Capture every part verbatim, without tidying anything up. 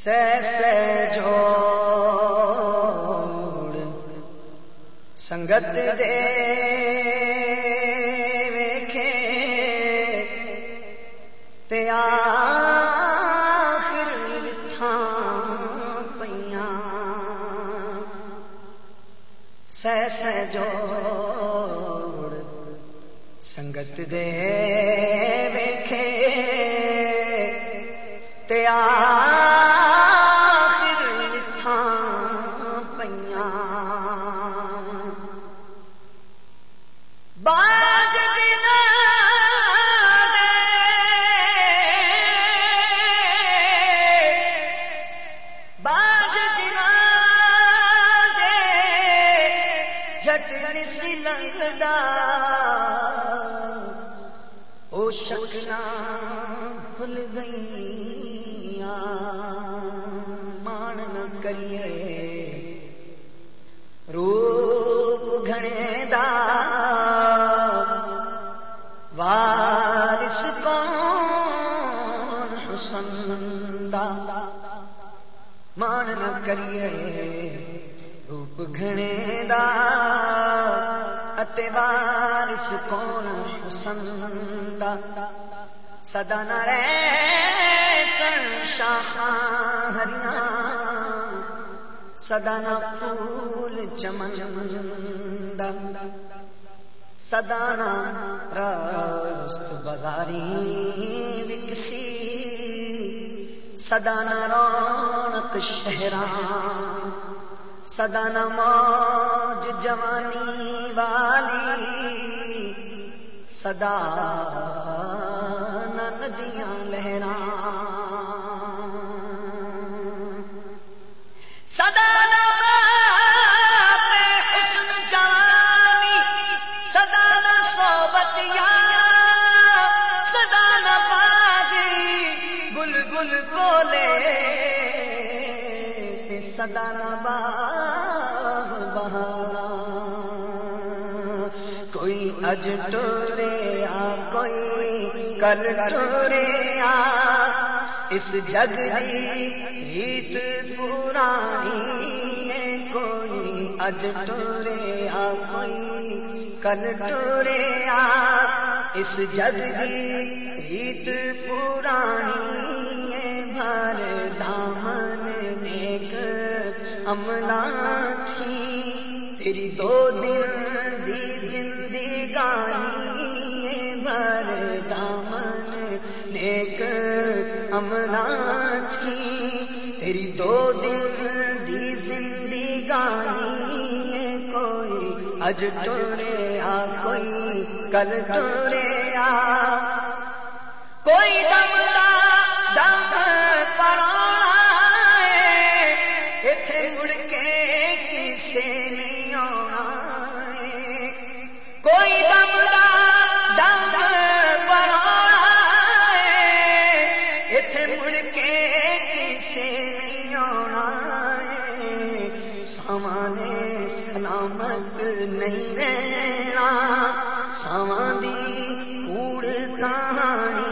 سہ سہ جوڑ سنگت دے ویکھے تے آخر وتھاں پیاں سہ سہ جوڑ سنگت دے ویکھے تے آخر وتھاں پیاں باج دنا دے باج دنا دے جھٹ نس لنگدا او شکنا بھل گئیاں مان نہ کریے روپ گھنے دا وارث کون حسن دا مان نہ کریے روپ گھنے دا اتے وارث کون حسن دا سدا نہ رہسن شاخاں ہریاں سدا نہ پھول چمن دا سدا نہ راست بازاری وکسی سدا نہ رونق شہراں سدا نہ موج جوانی والی سدا نہ ندیاں لہراں سدا نہ باپ حسن جوانی سدا نہ صحبت یار سدا نہ بازی گل گل بولے سدا نہ باغ بہاراں کوئی اج ٹورے آ کوئی کل ٹورے آ اس جگ دی ریت پرانی ہے کوئی اج ٹورے آ کوئی کل ٹورے آ اس جگ دی ریت پرانی ہے بھر دامن نیک عملاں تھی تیری دو دن دی زندگانی بھر دامن نیک عملاں تھی تیری دو دن دی زندگانی کوئی اج ٹورے آ کوئی کل ٹورے آ کوئی دم دا دم پرانا ایتھے مڑ کے کسے نہیں آنا کوئی دم دا دم پرانا ایتھے مڑ کے کسے نہیں آنا سامانے سلامت نہیں رہنا ساواں دی کوڑ کہانی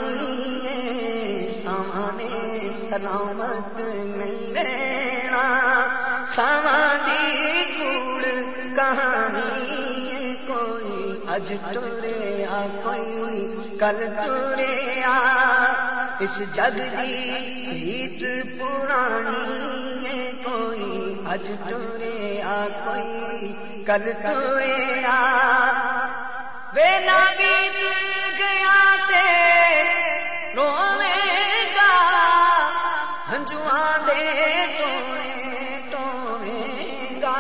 سامانے سلامت نہیں رہنا ساواں دی کوڑ کہانی کوئی اج ٹورے آ کوئی کل ٹورے آ اس جگ دی ریت پرانی کوئی اج ٹورے آ کوئی کل ٹورے آ ویلا بیت گیا تے روے گا ہنجواں دے ٹونے ٹوے گا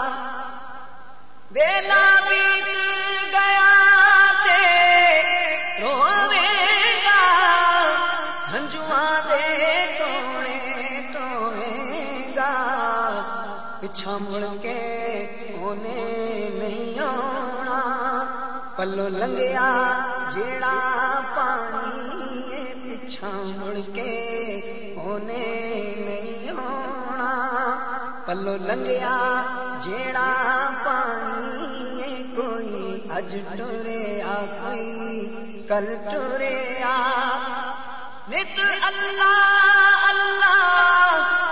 ویلا بیت گیا تے روے گا ہنجواں دے ٹونے ٹوے گا پچھا مڑ کے اونے نہیں آنا پلو لنگیا جیڑا پانی پچھا مڑ کے اونے نہیں آنا پلو لنگیا جیڑا پانی کوئی اج ٹورے آ کوئی کل ٹورے آ نت اللہ اللہ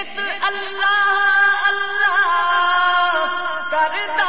نیت اللہ اللہ کردا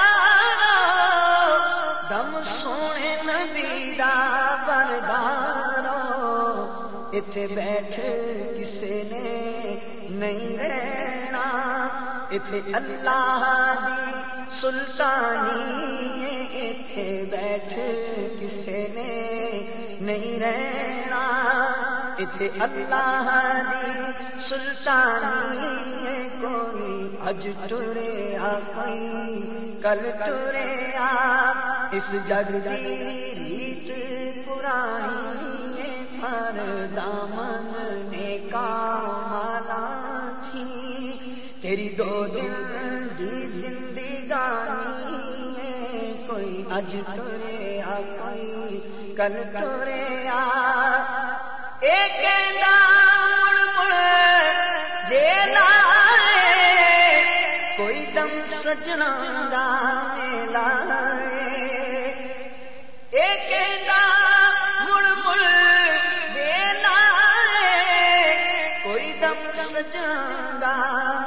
دم سونے نبی دا بردارو اتھے بیٹھ کسے نے نہیں رہنا اتھے اللہ دی سلطانی اتھے بیٹھ کسے نے نہیں رہنا اتھے اللہ دی سلطانی کوئی اج ٹرے آ کوئی کل ٹرے آ اس جگ دی ریت پرانی پر دامن نے کامالا تھی تیری دو دن دی زندگانی کوئی اج ٹرے آ کوئی کل ٹرے آ ایک مڑ مڑ دے لائے کوئی دم سجنا دا لائے ایک مڑ مڑ دے لائے کوئی دم سجنا دا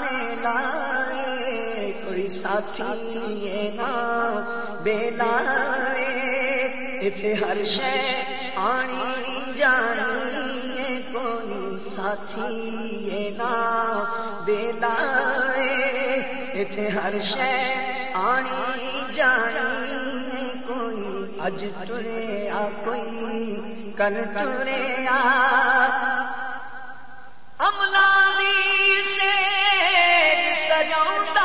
لائے کوئی ساتھی نا بے لائے اتھے ہر شے آنی جانی کوئی ساتھی نا بے لائے اتھے ہر شے آنی جانی کوئی اج ٹرے آ کوئی کل ٹرے آ عملہ دی سیج سجاؤندا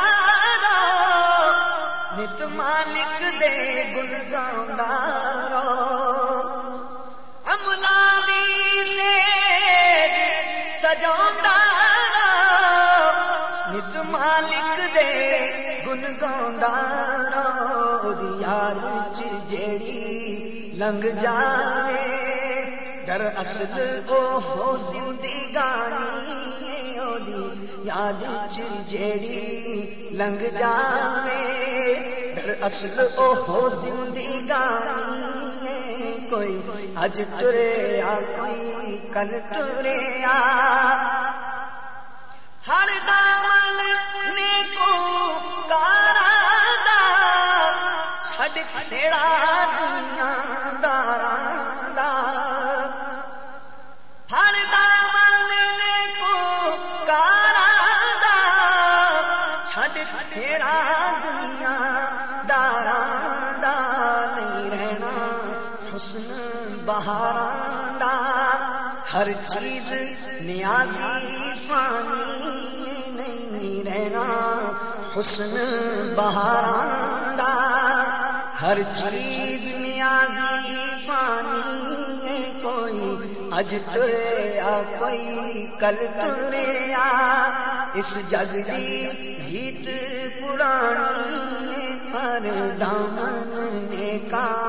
نت مالک دے گل گاؤندا عملہ دی سیج سجاؤندا نت مالک دے گل گاؤندا دی یاد وچ جیڑی لنگ جاوے در اصل او ہو زندگانی او دی یاد وچ جیڑی لنگ جاوے در اصل او ہو زندگانی کوئی اج ٹرے آ کوئی کل ٹرے آ ہر دامن نے کو کارا دا چھڈ کھڑا دنیا داراں دا ہر دامن نے کو کارا دا چھڈ کھڑا دنیا داراں دا نہیں رہنا حسن بہاراں دا ہر چیز نیازی فانی نہیں رہنا حسن بہاراں دا ہر چیز نیازی فانی کوئی اج ٹرے آ کوئی کل ٹرے آ اس جگ دی گیت پرانی پر دامن نے کا